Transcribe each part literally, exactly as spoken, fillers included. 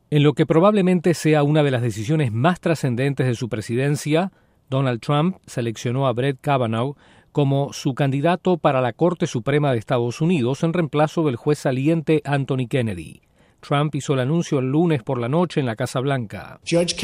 En lo que probablemente sea una de las decisiones más trascendentes de su presidencia, Donald Trump seleccionó a Brett Kavanaugh como su candidato para la Corte Suprema de Estados Unidos en reemplazo del juez saliente Anthony Kennedy. Trump hizo el anuncio el lunes por la noche en la Casa Blanca.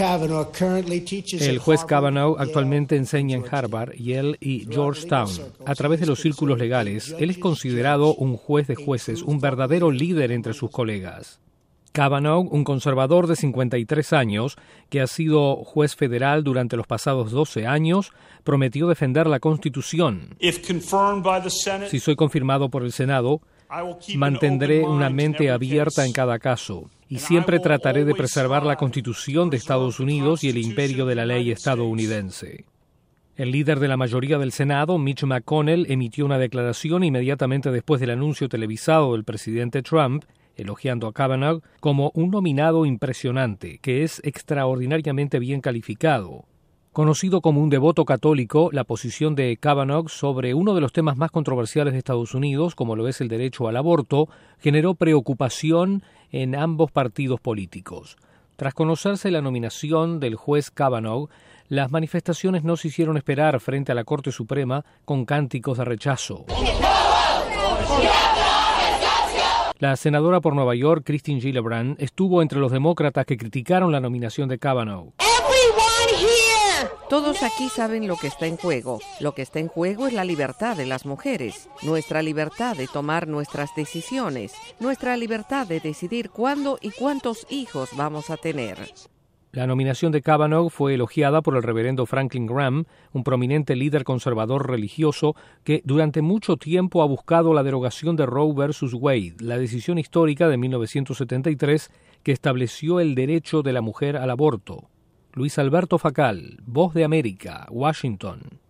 El juez Kavanaugh actualmente enseña en Harvard, Yale y Georgetown. A través de los círculos legales, él es considerado un juez de jueces, un verdadero líder entre sus colegas. Kavanaugh, un conservador de cincuenta y tres años, que ha sido juez federal durante los pasados doce años, prometió defender la Constitución. Si soy confirmado por el Senado, mantendré una mente abierta en cada caso y siempre trataré de preservar la Constitución de Estados Unidos y el imperio de la ley estadounidense. El líder de la mayoría del Senado, Mitch McConnell, emitió una declaración inmediatamente después del anuncio televisado del presidente Trump, elogiando a Kavanaugh como un nominado impresionante, que es extraordinariamente bien calificado. Conocido como un devoto católico, la posición de Kavanaugh sobre uno de los temas más controversiales de Estados Unidos, como lo es el derecho al aborto, generó preocupación en ambos partidos políticos. Tras conocerse la nominación del juez Kavanaugh, las manifestaciones no se hicieron esperar frente a la Corte Suprema con cánticos de rechazo. La senadora por Nueva York, Kirsten Gillibrand, estuvo entre los demócratas que criticaron la nominación de Kavanaugh. Todos aquí saben lo que está en juego. Lo que está en juego es la libertad de las mujeres, nuestra libertad de tomar nuestras decisiones, nuestra libertad de decidir cuándo y cuántos hijos vamos a tener. La nominación de Kavanaugh fue elogiada por el reverendo Franklin Graham, un prominente líder conservador religioso que durante mucho tiempo ha buscado la derogación de Roe versus Wade, la decisión histórica de mil novecientos setenta y tres que estableció el derecho de la mujer al aborto. Luis Alberto Facal, Voz de América, Washington.